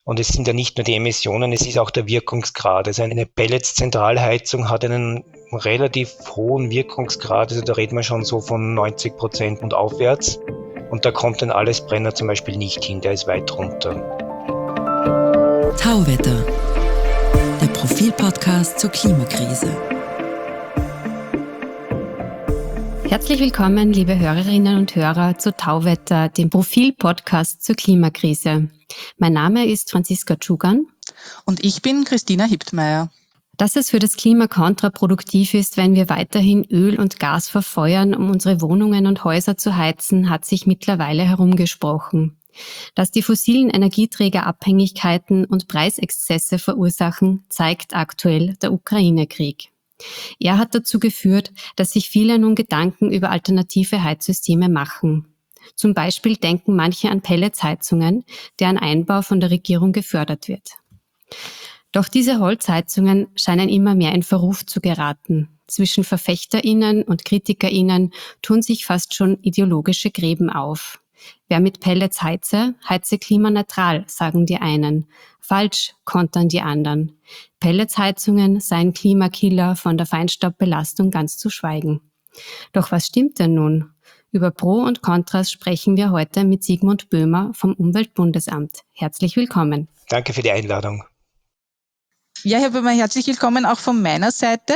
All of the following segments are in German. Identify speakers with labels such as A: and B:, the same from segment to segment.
A: Und es sind ja nicht nur die Emissionen, es ist auch der Wirkungsgrad. Also eine Pellets-Zentralheizung hat einen relativ hohen Wirkungsgrad. Also da reden wir schon so von 90% und aufwärts. Und da kommt ein Allesbrenner zum Beispiel nicht hin, der ist weit drunter.
B: Tauwetter, der Profil-Podcast zur Klimakrise.
C: Herzlich willkommen, liebe Hörerinnen und Hörer, zu Tauwetter, dem Profil-Podcast zur Klimakrise. Mein Name ist Franziska Tschugan.
D: Und ich bin Christina Hiptmeier.
C: Dass es für das Klima kontraproduktiv ist, wenn wir weiterhin Öl und Gas verfeuern, um unsere Wohnungen und Häuser zu heizen, hat sich mittlerweile herumgesprochen. Dass die fossilen Energieträger Abhängigkeiten und Preisexzesse verursachen, zeigt aktuell der Ukraine-Krieg. Er hat dazu geführt, dass sich viele nun Gedanken über alternative Heizsysteme machen. Zum Beispiel denken manche an Pelletsheizungen, deren Einbau von der Regierung gefördert wird. Doch diese Holzheizungen scheinen immer mehr in Verruf zu geraten. Zwischen VerfechterInnen und KritikerInnen tun sich fast schon ideologische Gräben auf. Wer mit Pellets heize klimaneutral, sagen die einen. Falsch, kontern die anderen. Pelletsheizungen seien Klimakiller, von der Feinstaubbelastung ganz zu schweigen. Doch was stimmt denn nun? Über Pro und Kontras sprechen wir heute mit Sigmund Böhmer vom Umweltbundesamt. Herzlich willkommen.
A: Danke für die Einladung.
D: Ja, Herr Böhmer, herzlich willkommen auch von meiner Seite.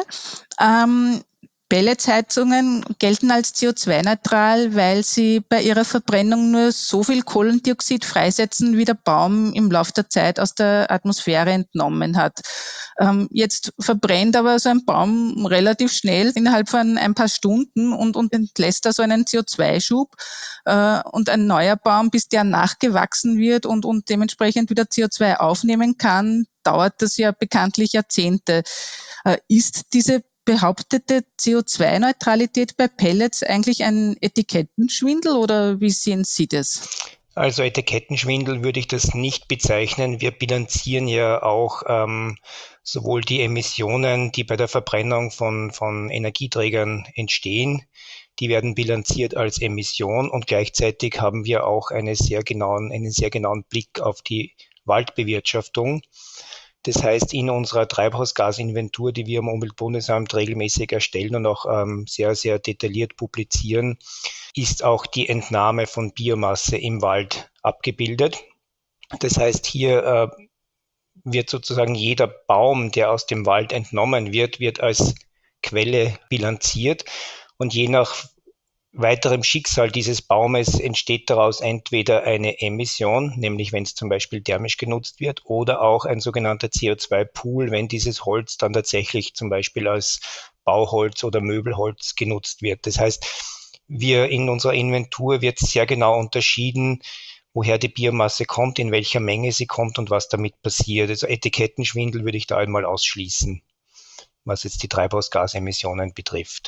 D: Pelletsheizungen gelten als CO2-neutral, weil sie bei ihrer Verbrennung nur so viel Kohlendioxid freisetzen, wie der Baum im Laufe der Zeit aus der Atmosphäre entnommen hat. Jetzt verbrennt aber so ein Baum relativ schnell innerhalb von ein paar Stunden und entlässt da so einen CO2-Schub. Und ein neuer Baum, bis der nachgewachsen wird und dementsprechend wieder CO2 aufnehmen kann, dauert das ja bekanntlich Jahrzehnte. Ist diese behauptete CO2-Neutralität bei Pellets eigentlich ein Etikettenschwindel oder wie sehen Sie das?
A: Also Etikettenschwindel würde ich das nicht bezeichnen. Wir bilanzieren ja auch sowohl die Emissionen, die bei der Verbrennung von Energieträgern entstehen, die werden bilanziert als Emission und gleichzeitig haben wir auch einen sehr genauen Blick auf die Waldbewirtschaftung. Das heißt, in unserer Treibhausgasinventur, die wir am Umweltbundesamt regelmäßig erstellen und auch sehr, sehr detailliert publizieren, ist auch die Entnahme von Biomasse im Wald abgebildet. Das heißt, hier wird sozusagen jeder Baum, der aus dem Wald entnommen wird als Quelle bilanziert und je nach weiterem Schicksal dieses Baumes entsteht daraus entweder eine Emission, nämlich wenn es zum Beispiel thermisch genutzt wird, oder auch ein sogenannter CO2-Pool, wenn dieses Holz dann tatsächlich zum Beispiel als Bauholz oder Möbelholz genutzt wird. Das heißt, in unserer Inventur wird sehr genau unterschieden, woher die Biomasse kommt, in welcher Menge sie kommt und was damit passiert. Also Etikettenschwindel würde ich da einmal ausschließen, was jetzt die Treibhausgasemissionen betrifft.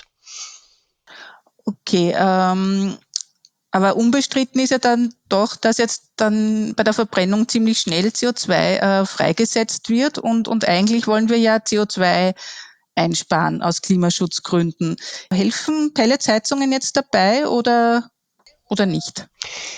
D: Okay, aber unbestritten ist ja dann doch, dass jetzt dann bei der Verbrennung ziemlich schnell CO2 freigesetzt wird und eigentlich wollen wir ja CO2 einsparen aus Klimaschutzgründen. Helfen Pelletsheizungen jetzt dabei oder nicht?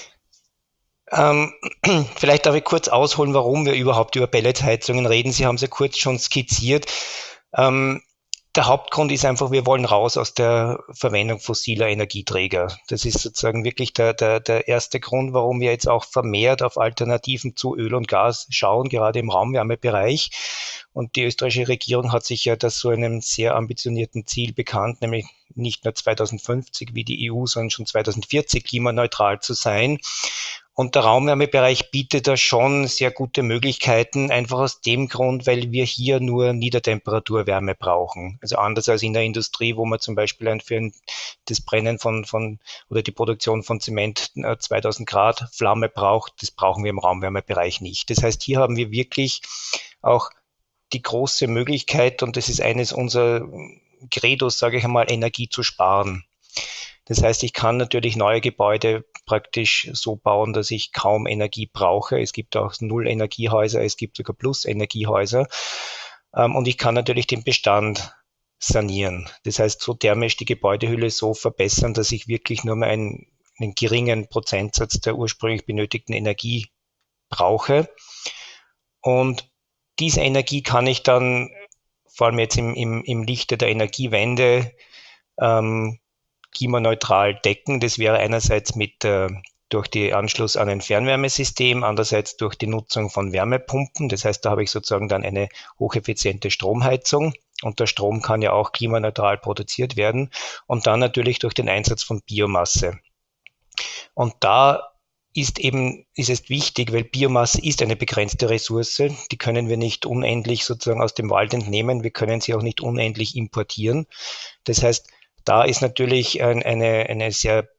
A: Vielleicht darf ich kurz ausholen, warum wir überhaupt über Pelletsheizungen reden. Sie haben es ja kurz schon skizziert. Der Hauptgrund ist einfach, wir wollen raus aus der Verwendung fossiler Energieträger. Das ist sozusagen wirklich der erste Grund, warum wir jetzt auch vermehrt auf Alternativen zu Öl und Gas schauen, gerade im Raumwärmebereich. Und die österreichische Regierung hat sich ja das zu einem sehr ambitionierten Ziel bekannt, nämlich nicht nur 2050 wie die EU, sondern schon 2040 klimaneutral zu sein. Und der Raumwärmebereich bietet da schon sehr gute Möglichkeiten, einfach aus dem Grund, weil wir hier nur Niedertemperaturwärme brauchen. Also anders als in der Industrie, wo man zum Beispiel für das Brennen oder die Produktion von Zement 2000 Grad Flamme braucht, das brauchen wir im Raumwärmebereich nicht. Das heißt, hier haben wir wirklich auch die große Möglichkeit, und das ist eines unserer Credos, sage ich einmal, Energie zu sparen. Das heißt, ich kann natürlich neue Gebäude praktisch so bauen, dass ich kaum Energie brauche. Es gibt auch Null-Energiehäuser, es gibt sogar Plus-Energiehäuser. Und ich kann natürlich den Bestand sanieren. Das heißt, so thermisch die Gebäudehülle so verbessern, dass ich wirklich nur mehr einen geringen Prozentsatz der ursprünglich benötigten Energie brauche. Und diese Energie kann ich dann, vor allem jetzt im Lichte der Energiewende, klimaneutral decken. Das wäre einerseits durch den Anschluss an ein Fernwärmesystem, andererseits durch die Nutzung von Wärmepumpen. Das heißt, da habe ich sozusagen dann eine hocheffiziente Stromheizung. Und der Strom kann ja auch klimaneutral produziert werden. Und dann natürlich durch den Einsatz von Biomasse. Und da ist es wichtig, weil Biomasse ist eine begrenzte Ressource. Die können wir nicht unendlich sozusagen aus dem Wald entnehmen. Wir können sie auch nicht unendlich importieren. Das heißt, da ist natürlich eine sehr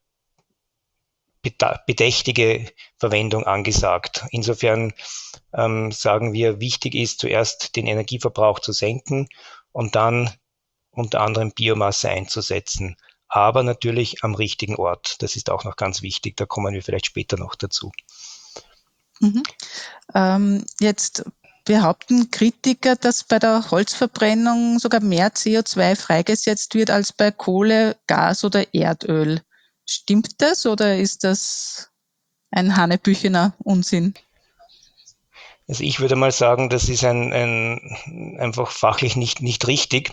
A: bedächtige Verwendung angesagt. Insofern sagen wir, wichtig ist zuerst den Energieverbrauch zu senken und dann unter anderem Biomasse einzusetzen. Aber natürlich am richtigen Ort. Das ist auch noch ganz wichtig. Da kommen wir vielleicht später noch dazu.
D: Jetzt behaupten Kritiker, dass bei der Holzverbrennung sogar mehr CO2 freigesetzt wird als bei Kohle, Gas oder Erdöl. Stimmt das oder ist das ein hanebüchener Unsinn?
A: Also ich würde mal sagen, das ist einfach fachlich nicht richtig.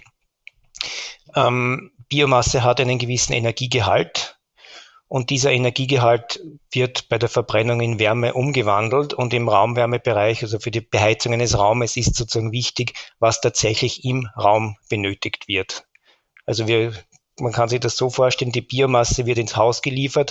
A: Biomasse hat einen gewissen Energiegehalt und dieser Energiegehalt wird bei der Verbrennung in Wärme umgewandelt und im Raumwärmebereich, also für die Beheizung eines Raumes, ist sozusagen wichtig, was tatsächlich im Raum benötigt wird. Also man kann sich das so vorstellen, die Biomasse wird ins Haus geliefert,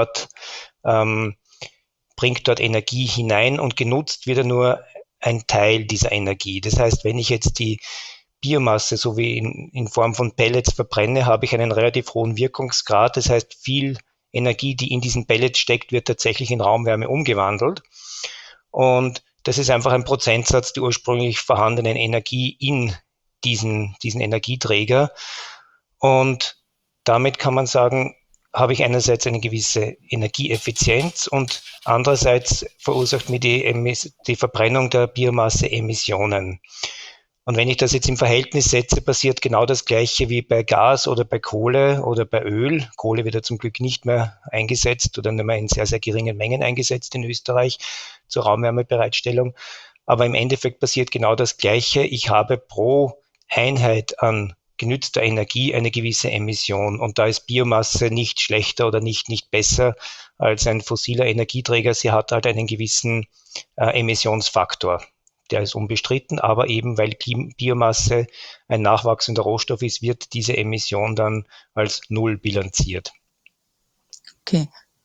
A: bringt dort Energie hinein und genutzt wird nur ein Teil dieser Energie. Das heißt, wenn ich jetzt die Biomasse so wie in Form von Pellets verbrenne, habe ich einen relativ hohen Wirkungsgrad. Das heißt, viel Energie, die in diesen Pellets steckt, wird tatsächlich in Raumwärme umgewandelt. Und das ist einfach ein Prozentsatz der ursprünglich vorhandenen Energie in diesen Energieträger. Und damit kann man sagen, habe ich einerseits eine gewisse Energieeffizienz und andererseits verursacht mir die Verbrennung der Biomasse Emissionen. Und wenn ich das jetzt im Verhältnis setze, passiert genau das Gleiche wie bei Gas oder bei Kohle oder bei Öl. Kohle wird ja zum Glück nicht mehr eingesetzt oder nur mehr in sehr, sehr geringen Mengen eingesetzt in Österreich zur Raumwärmebereitstellung. Aber im Endeffekt passiert genau das Gleiche. Ich habe pro Einheit an genützter Energie eine gewisse Emission. Und da ist Biomasse nicht schlechter oder nicht besser als ein fossiler Energieträger. Sie hat halt einen gewissen Emissionsfaktor. Der ist unbestritten, aber eben weil Biomasse ein nachwachsender Rohstoff ist, wird diese Emission dann als null bilanziert.
D: Okay.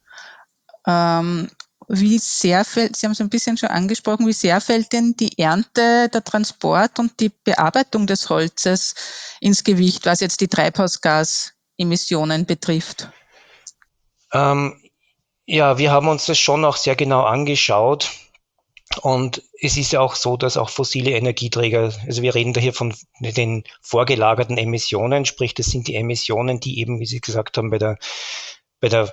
D: Wie sehr fällt, Sie haben es ein bisschen schon angesprochen, wie sehr fällt denn die Ernte, der Transport und die Bearbeitung des Holzes ins Gewicht, was jetzt die Treibhausgasemissionen betrifft?
A: Ja, wir haben uns das schon auch sehr genau angeschaut. Und es ist ja auch so, dass auch fossile Energieträger, also wir reden da hier von den vorgelagerten Emissionen, sprich, das sind die Emissionen, die eben, wie Sie gesagt haben, bei der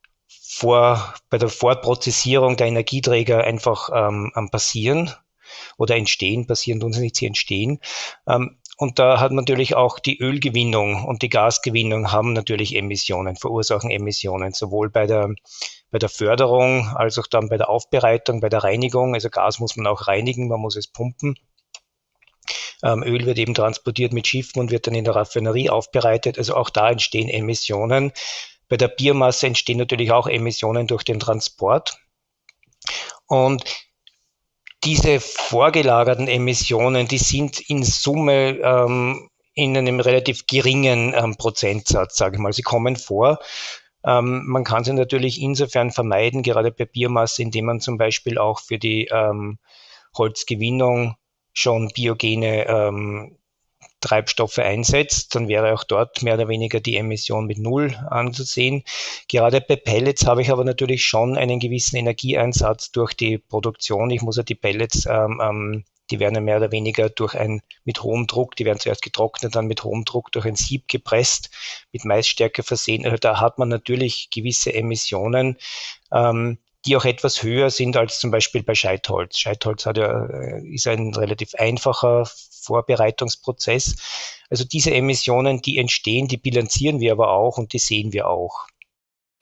A: Vorprozessierung der Energieträger einfach passieren oder entstehen, passieren tun sie nicht, sie entstehen. Und da hat man natürlich auch die Ölgewinnung und die Gasgewinnung haben natürlich Emissionen, verursachen Emissionen, sowohl bei der Förderung als auch dann bei der Aufbereitung, bei der Reinigung. Also Gas muss man auch reinigen, man muss es pumpen. Öl wird eben transportiert mit Schiffen und wird dann in der Raffinerie aufbereitet. Also auch da entstehen Emissionen. Bei der Biomasse entstehen natürlich auch Emissionen durch den Transport. Und diese vorgelagerten Emissionen, die sind in Summe in einem relativ geringen Prozentsatz, sage ich mal. Sie kommen vor. Man kann sie natürlich insofern vermeiden, gerade bei Biomasse, indem man zum Beispiel auch für die Holzgewinnung schon biogene Treibstoffe einsetzt, dann wäre auch dort mehr oder weniger die Emission mit null anzusehen. Gerade bei Pellets habe ich aber natürlich schon einen gewissen Energieeinsatz durch die Produktion. Ich muss ja die Pellets, die werden ja mehr oder weniger mit hohem Druck, die werden zuerst getrocknet, dann mit hohem Druck durch ein Sieb gepresst, mit Maisstärke versehen. Also da hat man natürlich gewisse Emissionen, die auch etwas höher sind als zum Beispiel bei Scheitholz. Scheitholz ist ein relativ einfacher Vorbereitungsprozess. Also diese Emissionen, die entstehen, die bilanzieren wir aber auch und die sehen wir auch.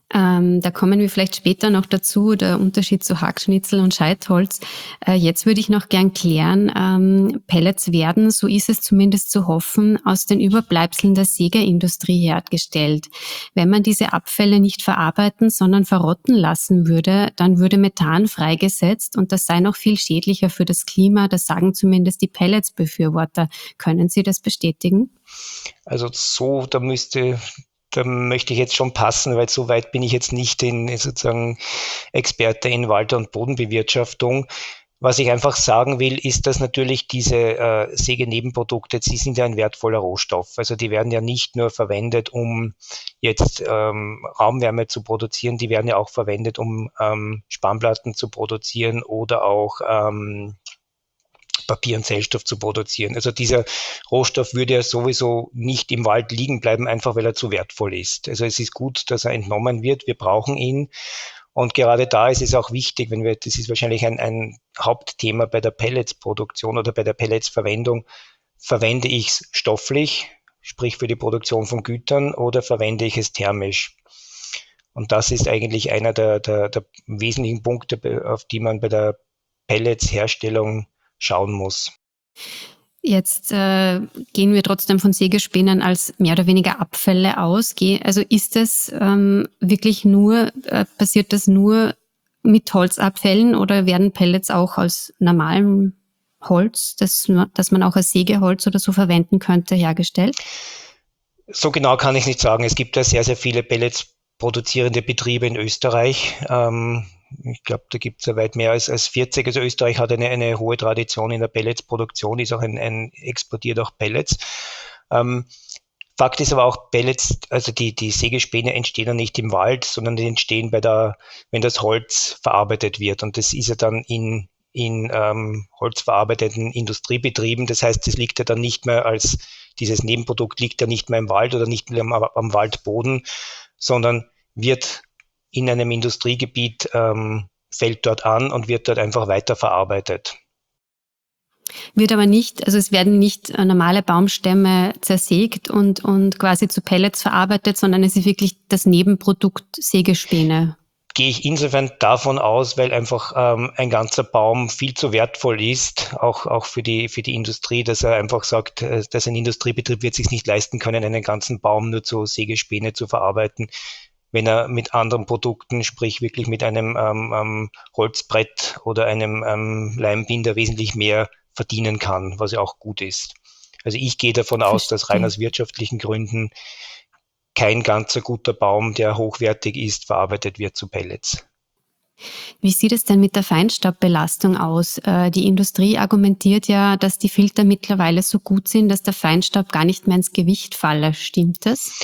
C: Da kommen wir vielleicht später noch dazu, der Unterschied zu Hackschnitzel und Scheitholz. Jetzt würde ich noch gern klären, Pellets werden, so ist es zumindest zu hoffen, aus den Überbleibseln der Sägeindustrie hergestellt. Wenn man diese Abfälle nicht verarbeiten, sondern verrotten lassen würde, dann würde Methan freigesetzt und das sei noch viel schädlicher für das Klima. Das sagen zumindest die Pelletsbefürworter. Können Sie das bestätigen?
A: Also da möchte ich jetzt schon passen, weil so weit bin ich jetzt nicht sozusagen Experte in Wald- und Bodenbewirtschaftung. Was ich einfach sagen will, ist, dass natürlich diese Sägenebenprodukte, sie sind ja ein wertvoller Rohstoff. Also die werden ja nicht nur verwendet, um jetzt Raumwärme zu produzieren, die werden ja auch verwendet, um Spanplatten zu produzieren oder auch Papier und Zellstoff zu produzieren. Also dieser Rohstoff würde ja sowieso nicht im Wald liegen bleiben, einfach weil er zu wertvoll ist. Also es ist gut, dass er entnommen wird. Wir brauchen ihn. Und gerade da ist es auch wichtig, das ist wahrscheinlich ein Hauptthema bei der Pelletsproduktion oder bei der Pelletsverwendung. Verwende ich es stofflich, sprich für die Produktion von Gütern, oder verwende ich es thermisch? Und das ist eigentlich einer der wesentlichen Punkte, auf die man bei der Pelletsherstellung schauen muss.
C: Jetzt gehen wir trotzdem von Sägespänen als mehr oder weniger Abfälle aus. Also ist das wirklich passiert das nur mit Holzabfällen oder werden Pellets auch aus normalem Holz, das man auch als Sägeholz oder so verwenden könnte, hergestellt?
A: So genau kann ich nicht sagen. Es gibt ja sehr, sehr viele Pellets produzierende Betriebe in Österreich. Ich glaube, da gibt es ja weit mehr als 40. Also Österreich hat eine hohe Tradition in der Pelletsproduktion, ist auch exportiert auch Pellets. Fakt ist aber auch, Pellets, also die Sägespäne entstehen ja nicht im Wald, sondern die entstehen wenn das Holz verarbeitet wird. Und das ist ja dann in holzverarbeiteten Industriebetrieben. Das heißt, das liegt ja dann nicht mehr dieses Nebenprodukt liegt ja nicht mehr im Wald oder nicht mehr am Waldboden, sondern wird in einem Industriegebiet, fällt dort an und wird dort einfach weiterverarbeitet.
C: Wird aber nicht, also es werden nicht normale Baumstämme zersägt und quasi zu Pellets verarbeitet, sondern es ist wirklich das Nebenprodukt Sägespäne.
A: Gehe ich insofern davon aus, weil einfach ein ganzer Baum viel zu wertvoll ist, auch für die Industrie, dass er einfach sagt, dass ein Industriebetrieb wird sich nicht leisten können, einen ganzen Baum nur zu Sägespäne zu verarbeiten, wenn er mit anderen Produkten, sprich wirklich mit einem Holzbrett oder einem Leimbinder wesentlich mehr verdienen kann, was ja auch gut ist. Also ich gehe davon aus, dass rein aus wirtschaftlichen Gründen kein ganzer guter Baum, der hochwertig ist, verarbeitet wird zu Pellets.
C: Wie sieht es denn mit der Feinstaubbelastung aus? Die Industrie argumentiert ja, dass die Filter mittlerweile so gut sind, dass der Feinstaub gar nicht mehr ins Gewicht falle. Stimmt das?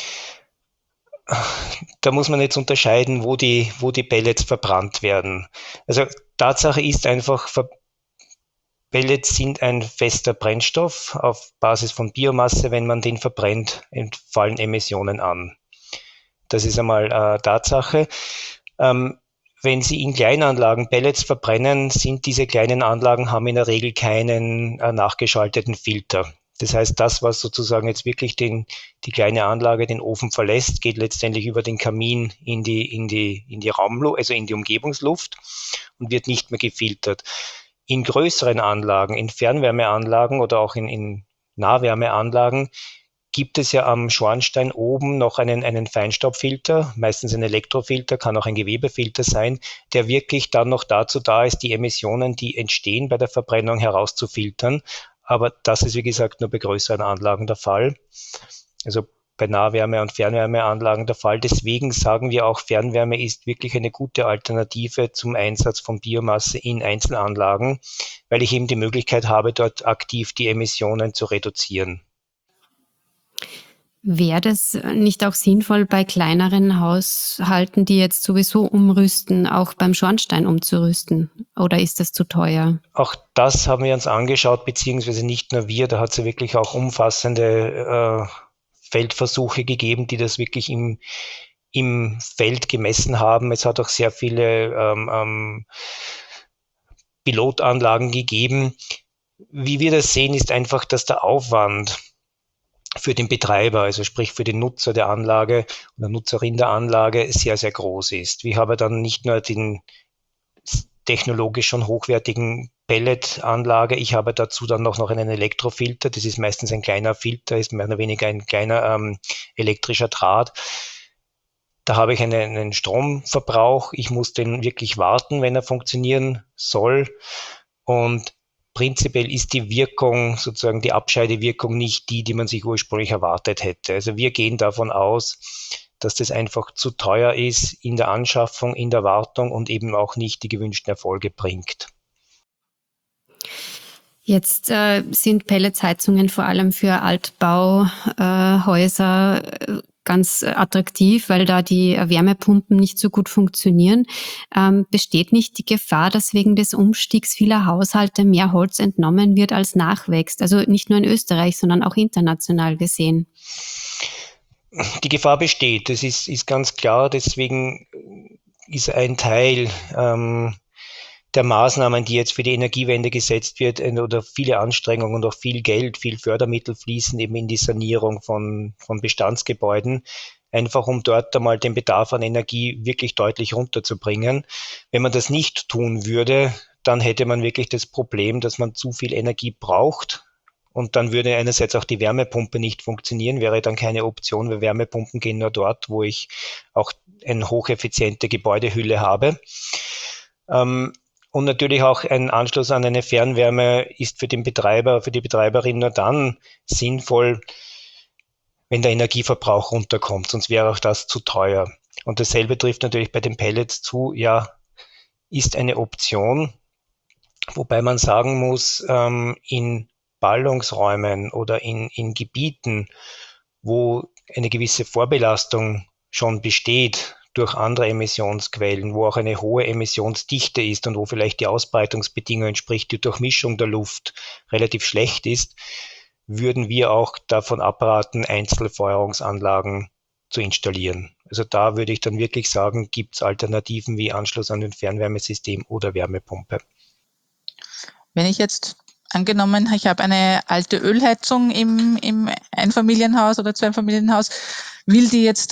A: Da muss man jetzt unterscheiden, wo die Pellets verbrannt werden. Also Tatsache ist einfach, Pellets sind ein fester Brennstoff auf Basis von Biomasse. Wenn man den verbrennt, entfallen Emissionen an. Das ist einmal Tatsache. Wenn Sie in Kleinanlagen Pellets verbrennen, sind diese kleinen Anlagen, haben in der Regel keinen nachgeschalteten Filter. Das heißt, das, was sozusagen jetzt wirklich die kleine Anlage, den Ofen verlässt, geht letztendlich über den Kamin in die Raumluft, also in die Umgebungsluft und wird nicht mehr gefiltert. In größeren Anlagen, in Fernwärmeanlagen oder auch in Nahwärmeanlagen gibt es ja am Schornstein oben noch einen Feinstaubfilter, meistens ein Elektrofilter, kann auch ein Gewebefilter sein, der wirklich dann noch dazu da ist, die Emissionen, die entstehen bei der Verbrennung, herauszufiltern. Aber das ist, wie gesagt, nur bei größeren Anlagen der Fall. Also bei Nahwärme- und Fernwärmeanlagen der Fall. Deswegen sagen wir auch, Fernwärme ist wirklich eine gute Alternative zum Einsatz von Biomasse in Einzelanlagen, weil ich eben die Möglichkeit habe, dort aktiv die Emissionen zu reduzieren.
C: Wäre das nicht auch sinnvoll, bei kleineren Haushalten, die jetzt sowieso umrüsten, auch beim Schornstein umzurüsten? Oder ist das zu teuer?
A: Auch das haben wir uns angeschaut, beziehungsweise nicht nur wir, da hat es ja wirklich auch umfassende Feldversuche gegeben, die das wirklich im Feld gemessen haben. Es hat auch sehr viele Pilotanlagen gegeben. Wie wir das sehen, ist einfach, dass der Aufwand für den Betreiber, also sprich für den Nutzer der Anlage oder Nutzerin der Anlage, sehr, sehr groß ist. Wir haben dann nicht nur den technologisch schon hochwertigen Pelletanlage, ich habe dazu dann noch einen Elektrofilter, das ist meistens ein kleiner Filter, ist mehr oder weniger ein kleiner elektrischer Draht. Da habe ich einen Stromverbrauch, ich muss den wirklich warten, wenn er funktionieren soll, und prinzipiell ist die Wirkung, sozusagen die Abscheidewirkung, nicht die man sich ursprünglich erwartet hätte. Also wir gehen davon aus, dass das einfach zu teuer ist in der Anschaffung, in der Wartung und eben auch nicht die gewünschten Erfolge bringt.
C: Jetzt sind Pelletsheizungen vor allem für Altbauhäuser ganz attraktiv, weil da die Wärmepumpen nicht so gut funktionieren. Besteht nicht die Gefahr, dass wegen des Umstiegs vieler Haushalte mehr Holz entnommen wird, als nachwächst? Also nicht nur in Österreich, sondern auch international gesehen.
A: Die Gefahr besteht, das ist ganz klar. Deswegen ist ein Teil der Maßnahmen, die jetzt für die Energiewende gesetzt wird, oder viele Anstrengungen und auch viel Geld, viel Fördermittel fließen eben in die Sanierung von Bestandsgebäuden, einfach um dort einmal den Bedarf an Energie wirklich deutlich runterzubringen. Wenn man das nicht tun würde, dann hätte man wirklich das Problem, dass man zu viel Energie braucht. Und dann würde einerseits auch die Wärmepumpe nicht funktionieren, wäre dann keine Option, weil Wärmepumpen gehen nur dort, wo ich auch eine hocheffiziente Gebäudehülle habe. Und natürlich auch ein Anschluss an eine Fernwärme ist für den Betreiber, für die Betreiberin nur dann sinnvoll, wenn der Energieverbrauch runterkommt, sonst wäre auch das zu teuer. Und dasselbe trifft natürlich bei den Pellets zu, ja, ist eine Option, wobei man sagen muss, in Ballungsräumen oder in Gebieten, wo eine gewisse Vorbelastung schon besteht durch andere Emissionsquellen, wo auch eine hohe Emissionsdichte ist und wo vielleicht die Ausbreitungsbedingungen, sprich die Durchmischung der Luft, relativ schlecht ist, würden wir auch davon abraten, Einzelfeuerungsanlagen zu installieren. Also da würde ich dann wirklich sagen, gibt es Alternativen wie Anschluss an ein Fernwärmesystem oder Wärmepumpe.
D: Wenn ich jetzt angenommen, ich habe eine alte Ölheizung im Einfamilienhaus oder Zweifamilienhaus, will die jetzt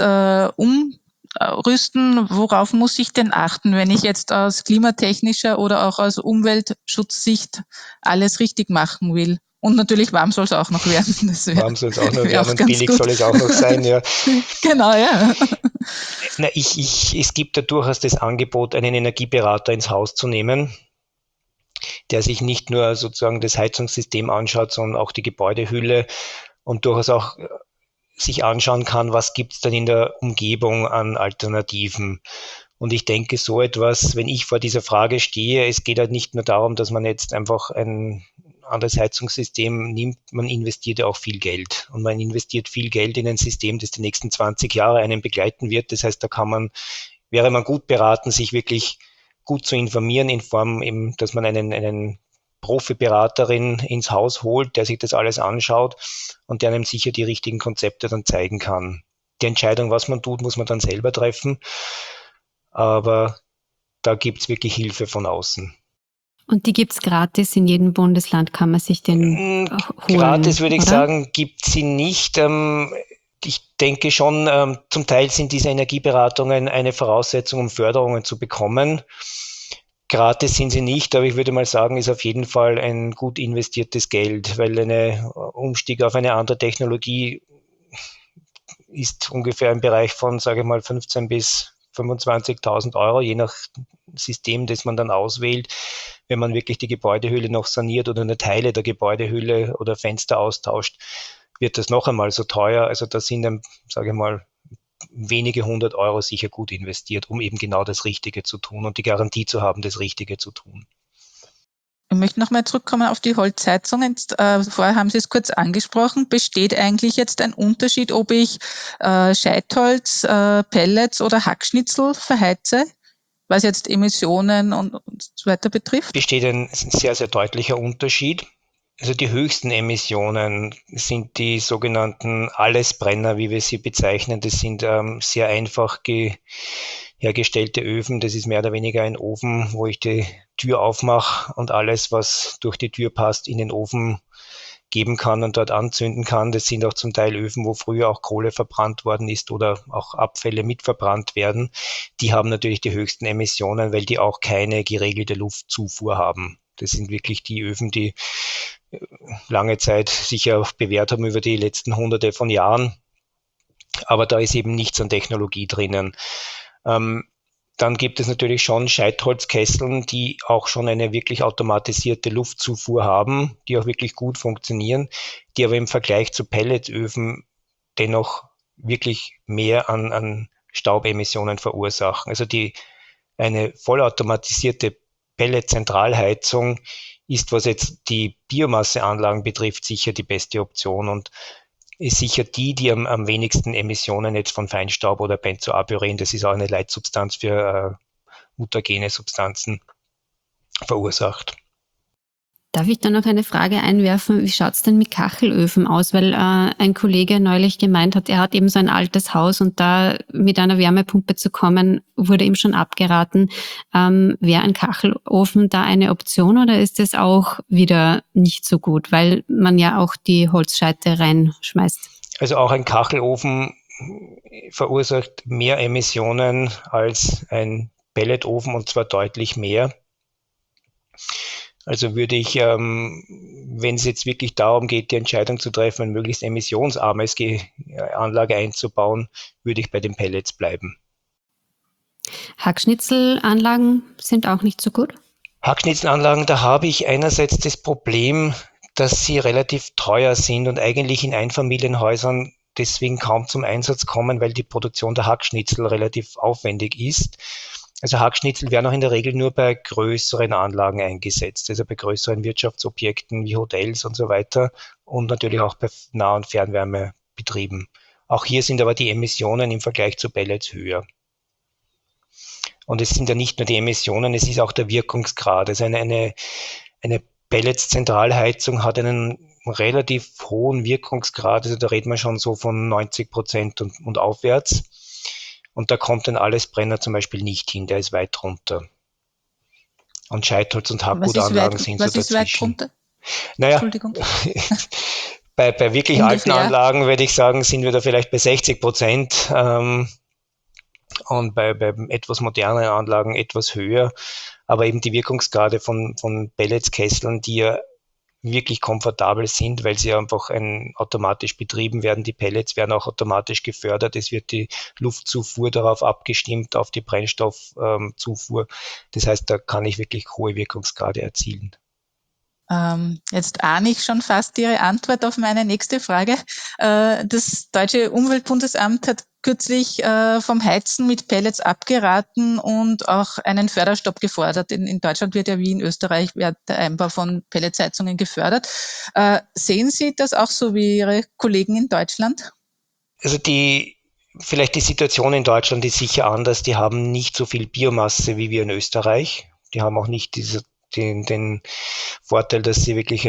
D: umrüsten, worauf muss ich denn achten, wenn ich jetzt aus klimatechnischer oder auch aus Umweltschutzsicht alles richtig machen will? Und natürlich warm soll es auch noch werden.
A: Warm soll es auch noch werden und billig gut. Soll es auch noch sein, ja.
D: Genau, ja.
A: Na, es gibt ja durchaus das Angebot, einen Energieberater ins Haus zu nehmen, der sich nicht nur sozusagen das Heizungssystem anschaut, sondern auch die Gebäudehülle und durchaus auch sich anschauen kann, was gibt es denn in der Umgebung an Alternativen. Und ich denke, so etwas, wenn ich vor dieser Frage stehe, es geht halt nicht nur darum, dass man jetzt einfach ein anderes Heizungssystem nimmt, man investiert ja auch viel Geld. Und man investiert viel Geld in ein System, das die nächsten 20 Jahre einen begleiten wird. Das heißt, wäre man gut beraten, sich wirklich gut zu informieren, in Form eben, dass man einen Profiberaterin ins Haus holt, der sich das alles anschaut und der einem sicher die richtigen Konzepte dann zeigen kann. Die Entscheidung, was man tut, muss man dann selber treffen, aber da gibt's wirklich Hilfe von außen.
C: Und die gibt's gratis in jedem Bundesland, kann man sich den holen?
A: Gratis würde ich sagen, gibt sie nicht. Ich denke schon, zum Teil sind diese Energieberatungen eine Voraussetzung, um Förderungen zu bekommen. Gratis sind sie nicht, aber ich würde mal sagen, ist auf jeden Fall ein gut investiertes Geld, weil ein Umstieg auf eine andere Technologie ist ungefähr im Bereich von, sage ich mal, 15.000 bis 25.000 Euro, je nach System, das man dann auswählt. Wenn man wirklich die Gebäudehülle noch saniert oder eine Teile der Gebäudehülle oder Fenster austauscht, wird das noch einmal so teuer. Also da sind dann, sage ich mal, wenige 100 Euro sicher gut investiert, um eben genau das Richtige zu tun und die Garantie zu haben, das Richtige zu tun.
D: Ich möchte nochmal zurückkommen auf die Holzheizung. Vorher haben Sie es kurz angesprochen. Besteht eigentlich jetzt ein Unterschied, ob ich Scheitholz, Pellets oder Hackschnitzel verheize, was jetzt Emissionen und so weiter betrifft?
A: Besteht ein sehr, sehr deutlicher Unterschied. Also die höchsten Emissionen sind die sogenannten Allesbrenner, wie wir sie bezeichnen. Das sind sehr einfach hergestellte Öfen. Das ist mehr oder weniger ein Ofen, wo ich die Tür aufmache und alles, was durch die Tür passt, in den Ofen geben kann und dort anzünden kann. Das sind auch zum Teil Öfen, wo früher auch Kohle verbrannt worden ist oder auch Abfälle mitverbrannt werden. Die haben natürlich die höchsten Emissionen, weil die auch keine geregelte Luftzufuhr haben. Das sind wirklich die Öfen, die lange Zeit sich ja auch bewährt haben über die letzten Hunderte von Jahren. Aber da ist eben nichts an Technologie drinnen. Dann gibt es natürlich schon Scheitholzkesseln, die auch schon eine wirklich automatisierte Luftzufuhr haben, die auch wirklich gut funktionieren, die aber im Vergleich zu Pelletsöfen dennoch wirklich mehr an Staubemissionen verursachen. Also eine vollautomatisierte Pelletzentralheizung ist, was jetzt die Biomasseanlagen betrifft, sicher die beste Option und ist sicher die am wenigsten Emissionen jetzt von Feinstaub oder Benzoapiren, das ist auch eine Leitsubstanz für mutagene Substanzen, verursacht.
C: Darf ich da noch eine Frage einwerfen? Wie schaut's denn mit Kachelöfen aus? Weil ein Kollege neulich gemeint hat, er hat eben so ein altes Haus und da mit einer Wärmepumpe zu kommen, wurde ihm schon abgeraten. Wäre ein Kachelofen da eine Option oder ist das auch wieder nicht so gut, weil man ja auch die Holzscheite reinschmeißt? Also
A: auch ein Kachelofen verursacht mehr Emissionen als ein Pelletofen und zwar deutlich mehr. Also würde ich, wenn es jetzt wirklich darum geht, die Entscheidung zu treffen, eine möglichst emissionsarme Anlage einzubauen, würde ich bei den Pellets bleiben.
C: Hackschnitzelanlagen sind auch nicht so gut?
A: Hackschnitzelanlagen, da habe ich einerseits das Problem, dass sie relativ teuer sind und eigentlich in Einfamilienhäusern deswegen kaum zum Einsatz kommen, weil die Produktion der Hackschnitzel relativ aufwendig ist. Also Hackschnitzel werden auch in der Regel nur bei größeren Anlagen eingesetzt, also bei größeren Wirtschaftsobjekten wie Hotels und so weiter und natürlich auch bei Nah- und Fernwärmebetrieben. Auch hier sind aber die Emissionen im Vergleich zu Pellets höher. Und es sind ja nicht nur die Emissionen, es ist auch der Wirkungsgrad. Also eine Pellets-Zentralheizung hat einen relativ hohen Wirkungsgrad, also da reden wir schon so von 90% und aufwärts. Und da kommt ein Allesbrenner zum Beispiel nicht hin, der ist weit drunter. Und Scheitholz- und Hackgutanlagen sind so dazwischen. Was ist weit drunter? Naja, Entschuldigung. bei wirklich ungefähr alten Anlagen würde ich sagen, sind wir da vielleicht bei 60%. Und bei etwas moderneren Anlagen etwas höher. Aber eben die Wirkungsgrade von Pelletskesseln, die ja wirklich komfortabel sind, weil sie einfach automatisch betrieben werden. Die Pellets werden auch automatisch gefördert. Es wird die Luftzufuhr darauf abgestimmt, auf die Brennstoffzufuhr. Das heißt, da kann ich wirklich hohe Wirkungsgrade erzielen.
D: Jetzt ahne ich schon fast Ihre Antwort auf meine nächste Frage. Das Deutsche Umweltbundesamt hat kürzlich vom Heizen mit Pellets abgeraten und auch einen Förderstopp gefordert. In Deutschland wird ja wie in Österreich der Einbau von Pelletsheizungen gefördert. Sehen Sie das auch so wie Ihre Kollegen in Deutschland?
A: Also vielleicht die Situation in Deutschland ist sicher anders. Die haben nicht so viel Biomasse wie wir in Österreich. Die haben auch nicht den Vorteil, dass sie wirklich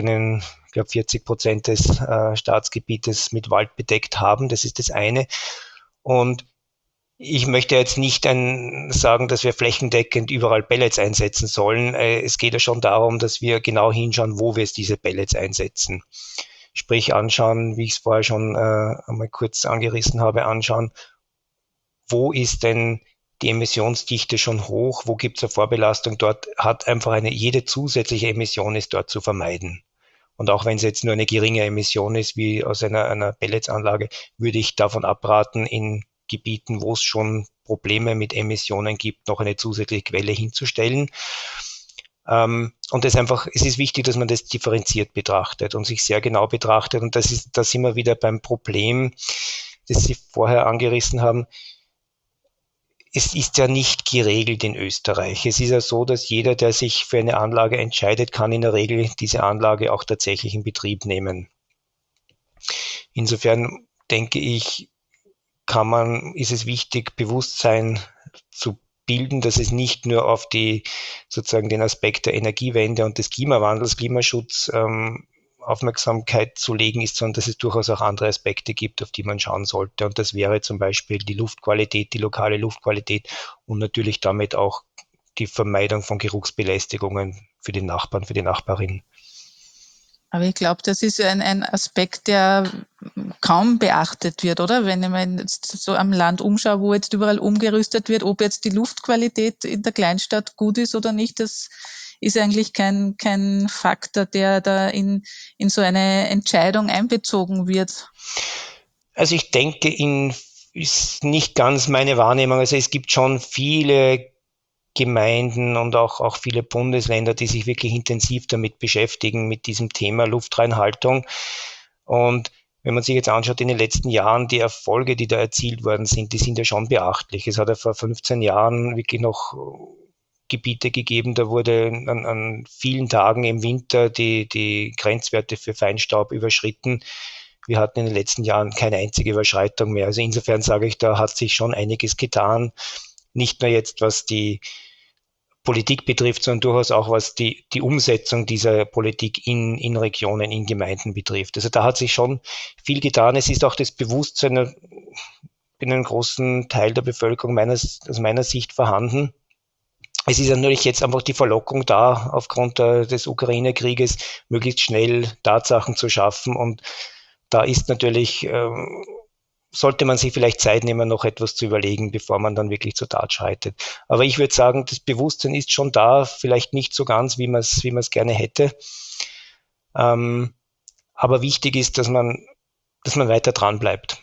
A: 40% des Staatsgebietes mit Wald bedeckt haben. Das ist das eine. Und ich möchte jetzt nicht sagen, dass wir flächendeckend überall Pellets einsetzen sollen. Es geht ja schon darum, dass wir genau hinschauen, wo wir diese Pellets einsetzen. Sprich anschauen, wie ich es vorher schon einmal kurz angerissen habe, anschauen, wo ist denn die Emissionsdichte schon hoch, wo gibt es eine Vorbelastung, dort hat einfach jede zusätzliche Emission ist dort zu vermeiden. Und auch wenn es jetzt nur eine geringe Emission ist, wie aus einer Pelletsanlage, würde ich davon abraten, in Gebieten, wo es schon Probleme mit Emissionen gibt, noch eine zusätzliche Quelle hinzustellen. Und es ist wichtig, dass man das differenziert betrachtet und sich sehr genau betrachtet. Und da sind wir wieder beim Problem, das Sie vorher angerissen haben. Es ist ja nicht geregelt in Österreich. Es ist ja so, dass jeder, der sich für eine Anlage entscheidet, kann in der Regel diese Anlage auch tatsächlich in Betrieb nehmen. Insofern denke ich, ist es wichtig, Bewusstsein zu bilden, dass es nicht nur auf sozusagen den Aspekt der Energiewende und des Klimawandels, Klimaschutz Aufmerksamkeit zu legen ist, sondern dass es durchaus auch andere Aspekte gibt, auf die man schauen sollte. Und das wäre zum Beispiel die Luftqualität, die lokale Luftqualität und natürlich damit auch die Vermeidung von Geruchsbelästigungen für den Nachbarn, für die Nachbarin.
D: Aber ich glaube, das ist ein Aspekt, der kaum beachtet wird, oder? Wenn ich mir jetzt so am Land umschaue, wo jetzt überall umgerüstet wird, ob jetzt die Luftqualität in der Kleinstadt gut ist oder nicht, das ist eigentlich kein Faktor, der da in so eine Entscheidung einbezogen wird.
A: Also ich denke, ist nicht ganz meine Wahrnehmung. Also es gibt schon viele Gemeinden und auch viele Bundesländer, die sich wirklich intensiv damit beschäftigen, mit diesem Thema Luftreinhaltung. Und wenn man sich jetzt anschaut, in den letzten Jahren, die Erfolge, die da erzielt worden sind, die sind ja schon beachtlich. Es hat ja vor 15 Jahren wirklich noch Gebiete gegeben, da wurde an vielen Tagen im Winter die Grenzwerte für Feinstaub überschritten. Wir hatten in den letzten Jahren keine einzige Überschreitung mehr. Also insofern sage ich, da hat sich schon einiges getan. Nicht nur jetzt, was die Politik betrifft, sondern durchaus auch, was die Umsetzung dieser Politik in Regionen, in Gemeinden betrifft. Also da hat sich schon viel getan. Es ist auch das Bewusstsein in einem großen Teil der Bevölkerung aus meiner Sicht vorhanden. Es ist natürlich jetzt einfach die Verlockung da, aufgrund des Ukraine-Krieges möglichst schnell Tatsachen zu schaffen. Und da ist natürlich, sollte man sich vielleicht Zeit nehmen, noch etwas zu überlegen, bevor man dann wirklich zur Tat schreitet. Aber ich würde sagen, das Bewusstsein ist schon da, vielleicht nicht so ganz, wie man es gerne hätte. Aber wichtig ist, dass man weiter dran bleibt.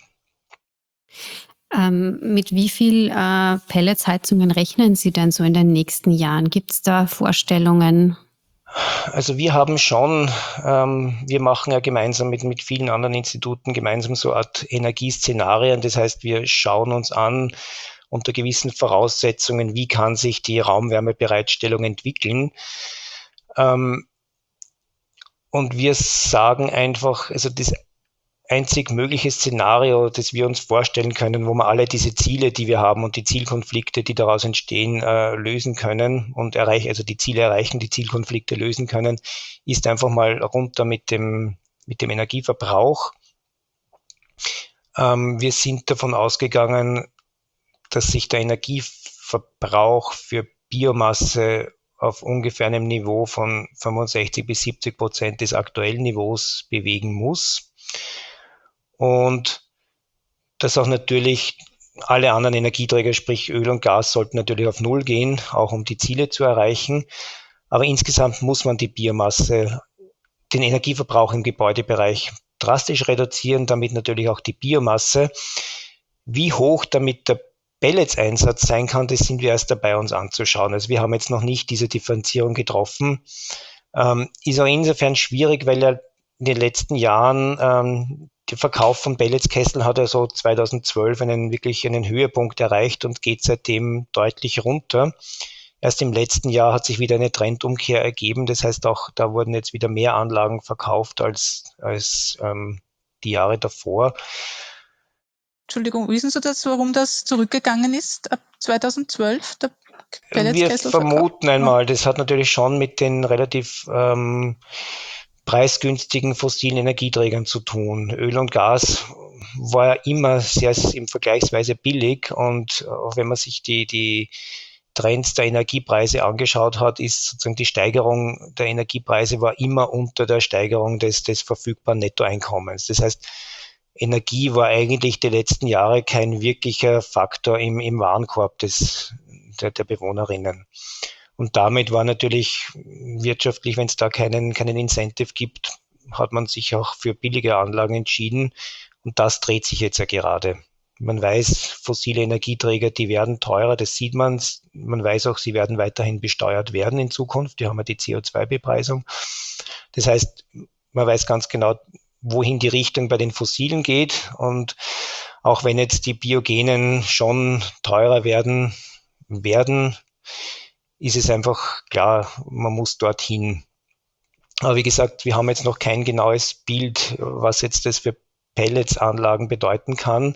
C: Mit wie viel Pelletsheizungen rechnen Sie denn so in den nächsten Jahren? Gibt es da Vorstellungen?
A: Also wir haben schon, wir machen ja gemeinsam mit vielen anderen Instituten gemeinsam so eine Art Energieszenarien. Das heißt, wir schauen uns an unter gewissen Voraussetzungen, wie kann sich die Raumwärmebereitstellung entwickeln. Und wir sagen einfach, also das einzig mögliche Szenario, das wir uns vorstellen können, wo wir alle diese Ziele, die wir haben und die Zielkonflikte, die daraus entstehen, lösen können und also die Ziele erreichen, die Zielkonflikte lösen können, ist einfach mal runter mit dem Energieverbrauch. Wir sind davon ausgegangen, dass sich der Energieverbrauch für Biomasse auf ungefähr einem Niveau von 65-70% des aktuellen Niveaus bewegen muss. Und dass auch natürlich alle anderen Energieträger, sprich Öl und Gas, sollten natürlich auf Null gehen, auch um die Ziele zu erreichen. Aber insgesamt muss man die Biomasse, den Energieverbrauch im Gebäudebereich drastisch reduzieren, damit natürlich auch die Biomasse. Wie hoch damit der Pelletseinsatz sein kann, das sind wir erst dabei, uns anzuschauen. Also wir haben jetzt noch nicht diese Differenzierung getroffen. Ist auch insofern schwierig, weil ja in den letzten Jahren der Verkauf von Pelletskesseln hat ja so 2012 einen Höhepunkt erreicht und geht seitdem deutlich runter. Erst im letzten Jahr hat sich wieder eine Trendumkehr ergeben. Das heißt, auch da wurden jetzt wieder mehr Anlagen verkauft als die Jahre davor.
D: Entschuldigung, wissen Sie das, warum das zurückgegangen ist ab 2012, der Pelletskesselverkauf?
A: Wir vermuten einmal, das hat natürlich schon mit den relativ preisgünstigen fossilen Energieträgern zu tun. Öl und Gas war ja immer sehr im vergleichsweise billig und auch wenn man sich die Trends der Energiepreise angeschaut hat, ist sozusagen die Steigerung der Energiepreise war immer unter der Steigerung des verfügbaren Nettoeinkommens. Das heißt, Energie war eigentlich die letzten Jahre kein wirklicher Faktor im Warenkorb der Bewohnerinnen. Und damit war natürlich wirtschaftlich, wenn es da keinen Incentive gibt, hat man sich auch für billige Anlagen entschieden. Und das dreht sich jetzt ja gerade. Man weiß, fossile Energieträger, die werden teurer, das sieht man. Man weiß auch, sie werden weiterhin besteuert werden in Zukunft. Die haben ja die CO2-Bepreisung. Das heißt, man weiß ganz genau, wohin die Richtung bei den Fossilen geht. Und auch wenn jetzt die Biogenen schon teurer werden, ist es einfach klar, man muss dorthin. Aber wie gesagt, wir haben jetzt noch kein genaues Bild, was jetzt das für Pelletsanlagen bedeuten kann.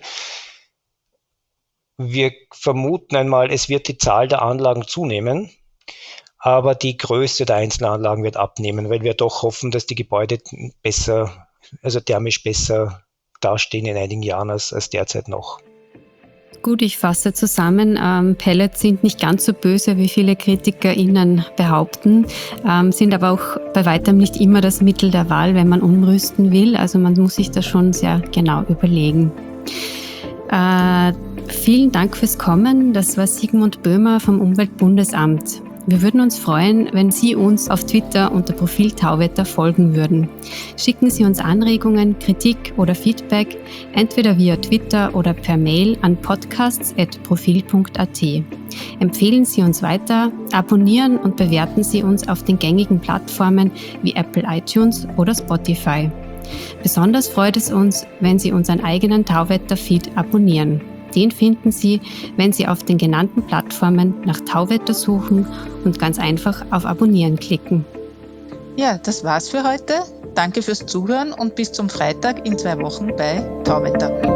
A: Wir vermuten einmal, es wird die Zahl der Anlagen zunehmen, aber die Größe der einzelnen Anlagen wird abnehmen, weil wir doch hoffen, dass die Gebäude thermisch besser dastehen in einigen Jahren als derzeit noch.
C: Gut, ich fasse zusammen. Pellets sind nicht ganz so böse, wie viele KritikerInnen behaupten, sind aber auch bei weitem nicht immer das Mittel der Wahl, wenn man umrüsten will. Also man muss sich das schon sehr genau überlegen. Vielen Dank fürs Kommen. Das war Sigmund Böhmer vom Umweltbundesamt. Wir würden uns freuen, wenn Sie uns auf Twitter unter Profil Tauwetter folgen würden. Schicken Sie uns Anregungen, Kritik oder Feedback, entweder via Twitter oder per Mail an podcasts@profil.at. Empfehlen Sie uns weiter, abonnieren und bewerten Sie uns auf den gängigen Plattformen wie Apple iTunes oder Spotify. Besonders freut es uns, wenn Sie unseren eigenen Tauwetter-Feed abonnieren. Den finden Sie, wenn Sie auf den genannten Plattformen nach Tauwetter suchen und ganz einfach auf Abonnieren klicken.
D: Ja, das war's für heute. Danke fürs Zuhören und bis zum Freitag in 2 Wochen bei Tauwetter.